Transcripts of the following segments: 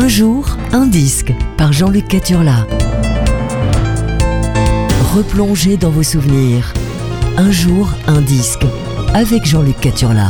Un jour, un disque par Jean-Luc Caturla. Replongez dans vos souvenirs. Un jour, un disque avec Jean-Luc Caturla.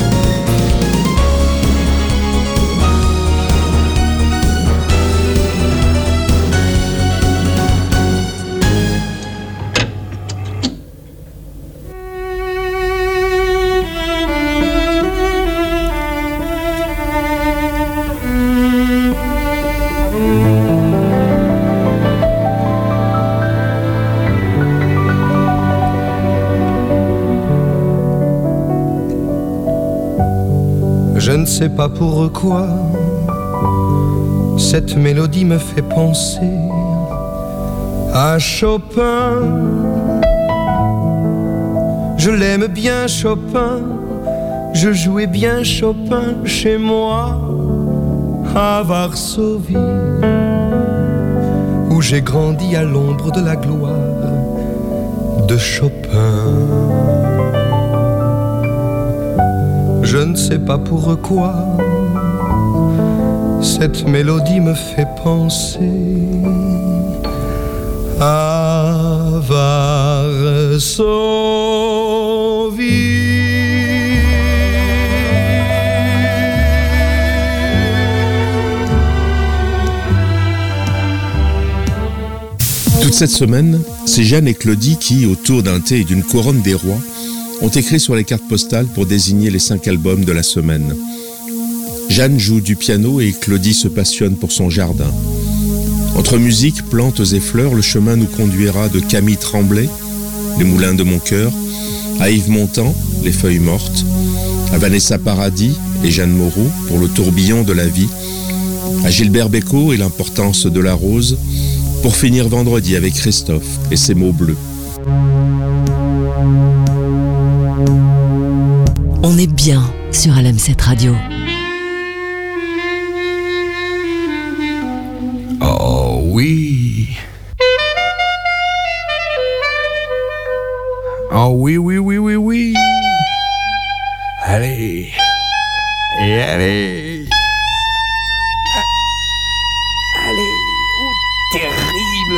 Je ne sais pas pourquoi cette mélodie me fait penser à Chopin. Je l'aime bien Chopin, je jouais bien Chopin chez moi à Varsovie, où j'ai grandi à l'ombre de la gloire de Chopin. Je ne sais pas pourquoi cette mélodie me fait penser à Varsovie. Toute cette semaine, c'est Jeanne et Claudie qui, autour d'un thé et d'une couronne des rois, ont écrit sur les cartes postales pour désigner les 5 albums de la semaine. Jeanne joue du piano et Claudie se passionne pour son jardin. Entre musique, plantes et fleurs, le chemin nous conduira de Camille Tremblay, Les Moulins de mon cœur, à Yves Montand, Les Feuilles mortes, à Vanessa Paradis et Jeanne Moreau pour Le tourbillon de la vie, à Gilbert Bécaud et L'importance de la rose, pour finir vendredi avec Christophe et ses mots bleus. On est bien sur LM7 Radio. Oh oui. Oh oui, oui, oui, oui, oui. Allez. Et allez. Allez. Oh, terrible.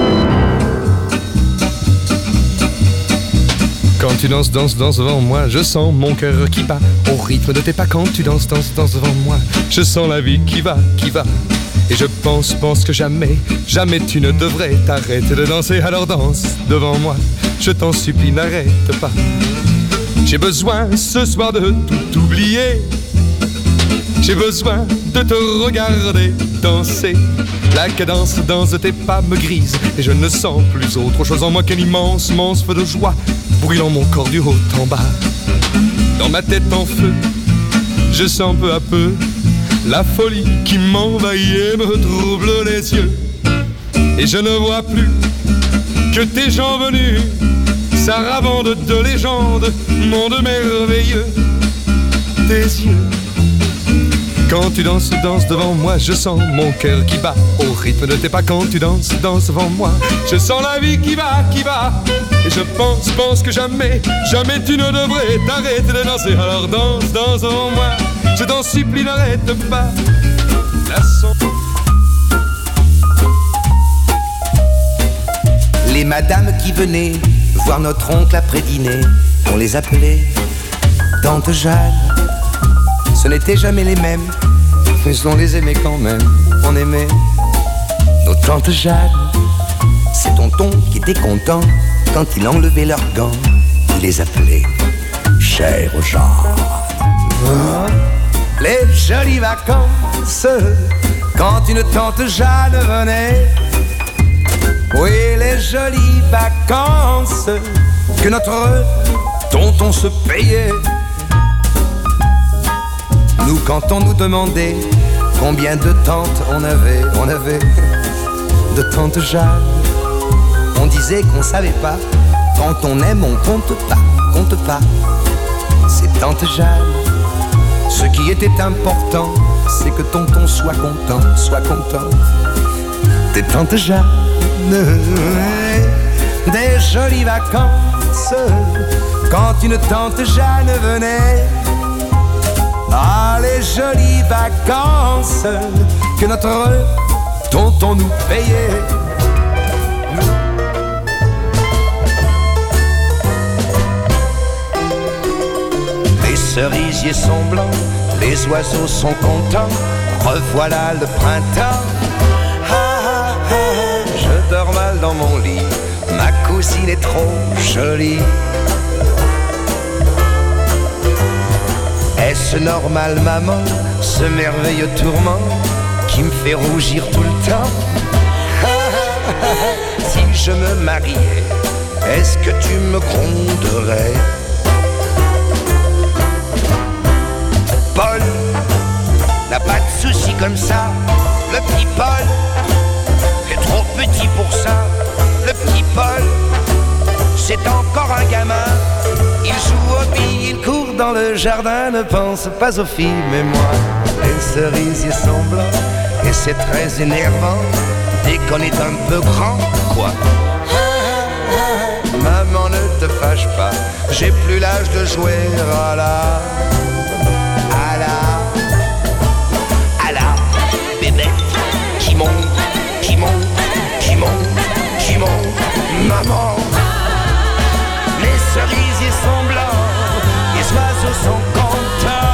Quand tu danses, danses, danses devant moi, je sens mon cœur qui bat au rythme de tes pas. Quand tu danses, danses, danses devant moi, je sens la vie qui va, qui va. Et je pense que jamais, jamais tu ne devrais t'arrêter de danser. Alors danse devant moi, je t'en supplie, n'arrête pas. J'ai besoin ce soir de tout oublier. J'ai besoin de te regarder danser. La cadence de tes pas me grise et je ne sens plus autre chose en moi qu'un immense, immense feu de joie brûlant mon corps du haut en bas. Dans ma tête en feu, je sens peu à peu la folie qui m'envahit et me trouble les yeux. Et je ne vois plus que tes gens venus, sarabande de légende, monde merveilleux. Tes yeux. Quand tu danses, danses devant moi, je sens mon cœur qui bat au rythme de tes pas. Quand tu danses, danses devant moi, je sens la vie qui va, qui va. Et je pense que jamais, jamais tu ne devrais t'arrêter de danser. Alors danse, danse devant moi, je t'en supplie, n'arrête pas. La son... Les madames qui venaient voir notre oncle après dîner, on les appelait Tante Jeanne. Ce n'étaient jamais les mêmes, mais on les aimait quand même. On aimait nos tantes Jeanne. C'est tonton qui était content quand il enlevait leurs gants. Il les appelait Chère Jeanne. Les jolies vacances, quand une tante Jeanne venait. Oui, les jolies vacances que notre tonton se payait. Nous, quand on nous demandait combien de tantes on avait de tantes Jeanne, on disait qu'on savait pas. Quand on aime, on compte pas. C'est tante Jeanne. Ce qui était important, c'est que tonton soit content. Des tantes Jeanne, des jolies vacances, quand une tante Jeanne venait. Ah, les jolies vacances que notre heure dont on nous payait. Les cerisiers sont blancs, les oiseaux sont contents, revoilà le printemps. Je dors mal dans mon lit, ma cousine est trop jolie. Est-ce normal, maman, ce merveilleux tourment qui me fait rougir tout le temps? Si je me mariais, est-ce que tu me gronderais? Paul n'a pas de soucis comme ça. Le petit Paul est trop petit pour ça. Le petit Paul, c'est encore un gamin. Il joue aux billes, il court dans le jardin. Ne pense pas aux filles, mais moi, les cerisiers sont blancs et c'est très énervant dès qu'on est un peu grand, quoi. Maman, ne te fâche pas, j'ai plus l'âge de jouer à la bébête qui monte, qui monte, qui monte, qui monte. Maman, les cerisiers sont blancs, les oiseaux sont contents.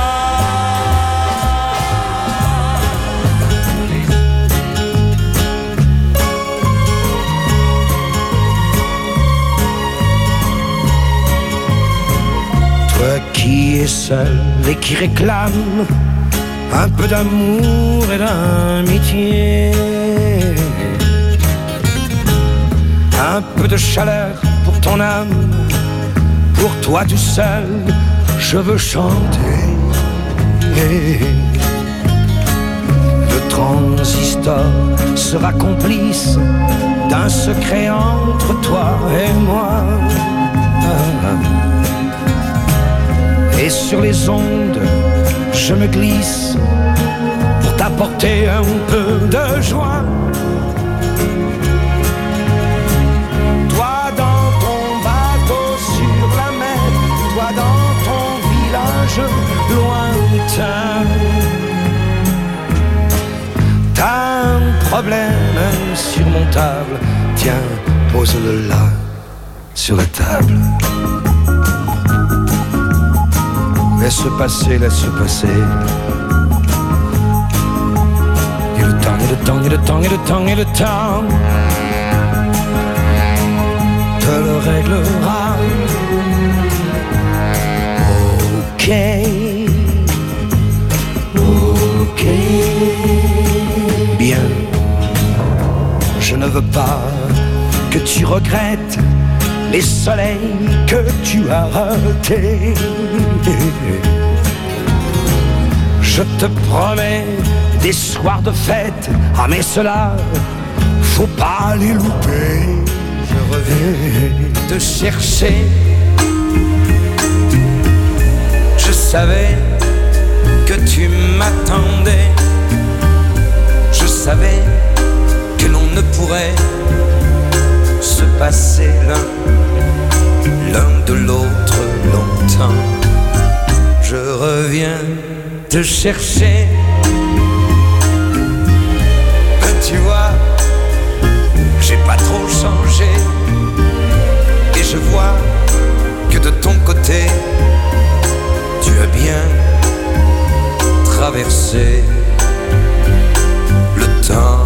Toi qui es seul et qui réclame un peu d'amour et d'amitié, un peu de chaleur pour ton âme, pour toi tout seul, je veux chanter. Le transistor sera complice d'un secret entre toi et moi. Et sur les ondes, je me glisse pour t'apporter un peu de joie. Toi dans ton bateau sur la mer, toi dans ton village lointain. T'as un problème insurmontable, tiens, pose-le là, sur la table. Laisse passer, laisse passer. Et le temps, et le temps, et le temps, et le temps, et le temps te le réglera. Ok, ok. Bien, je ne veux pas que tu regrettes les soleils que tu as ratés. Je te promets des soirs de fête, ah mais cela, faut pas les louper. Je reviens te chercher. Je savais que tu m'attendais. Je savais que l'on ne pourrait se passer l'un de l'autre longtemps. Je reviens te chercher. Tu vois, j'ai pas trop changé. Et je vois que de ton côté, tu as bien traversé le temps.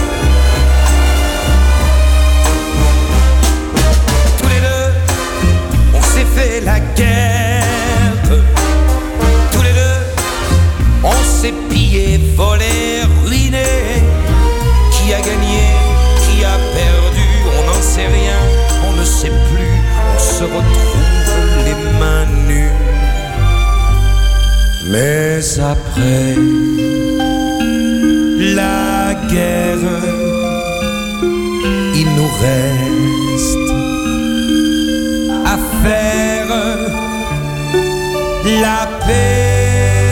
Fait la guerre, tous les deux, on s'est pillé, volé, ruiné. Qui a gagné, qui a perdu, on n'en sait rien, on ne sait plus. On se retrouve les mains nues. Mais après la guerre, il nous reste à faire la paix.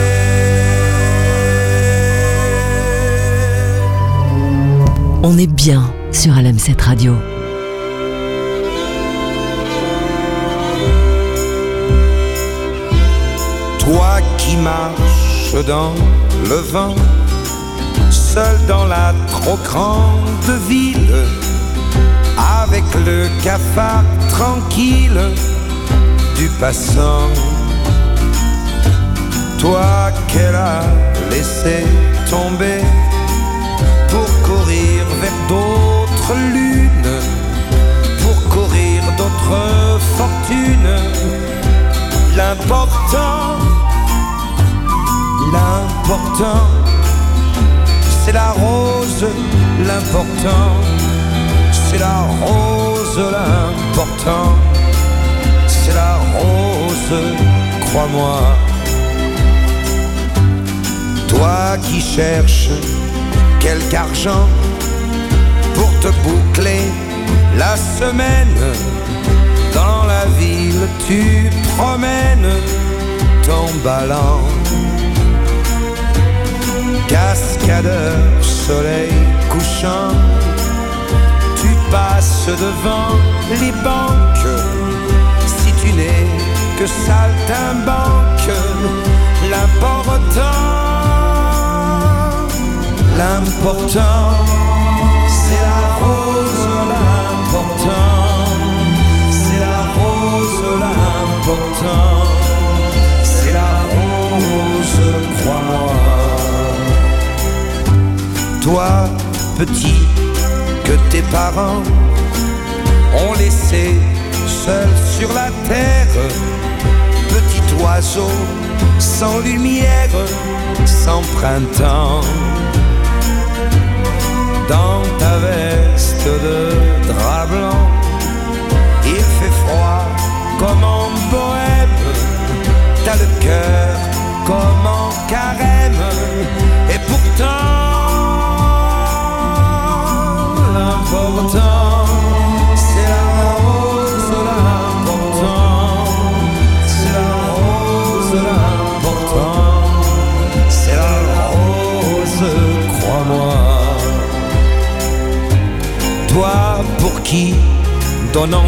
On est bien sur LM7 Radio. Toi qui marches dans le vent, seul dans la trop grande ville, avec le cafard tranquille du passant. Toi qu'elle a laissé tomber pour courir vers d'autres lunes, pour courir d'autres fortunes. L'important, c'est la rose. L'important, c'est la rose. L'important, c'est la rose, crois-moi. Toi qui cherches quelque argent pour te boucler la semaine, dans la ville tu promènes ton ballon. Cascadeur, soleil couchant, tu passes devant les banques. Si tu n'es que saltimbanque, l'important, c'est la rose. L'important, c'est la rose. L'important, c'est la rose, crois-moi. Toi, petit, que tes parents ont laissé seul sur la terre, petit oiseau sans lumière, sans printemps. Dans ta veste de drap blanc, il fait froid comme en bohème. T'as le cœur comme en carême. Et pourtant, l'important, c'est la rose. L'important, c'est la rose. L'important, c'est la rose, crois-moi. Toi pour qui, donnant,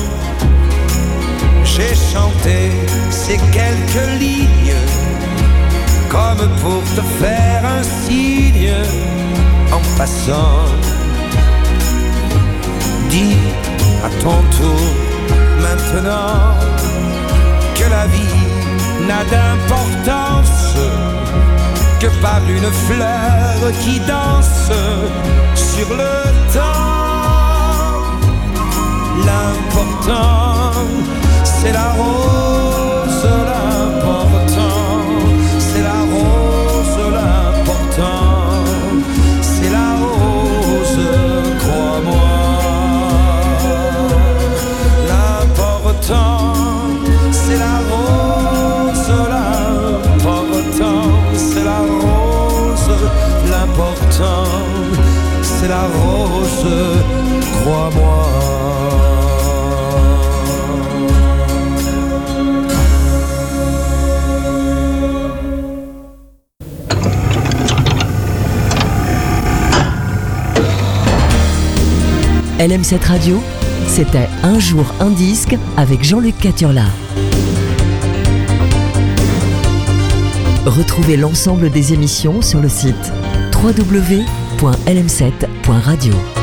j'ai chanté ces quelques lignes, comme pour te faire un signe en passant. Dis à ton tour maintenant que la vie n'a d'importance que par une fleur qui danse sur le temps. L'important, c'est la rose. L'important, c'est la rose. L'important, c'est la rose, crois-moi. L'important, c'est la rose. L'important, c'est la rose. L'important, c'est la rose, crois-moi. LM7 Radio, c'était Un jour un disque avec Jean-Luc Caturla. Retrouvez l'ensemble des émissions sur le site www.lm7.radio.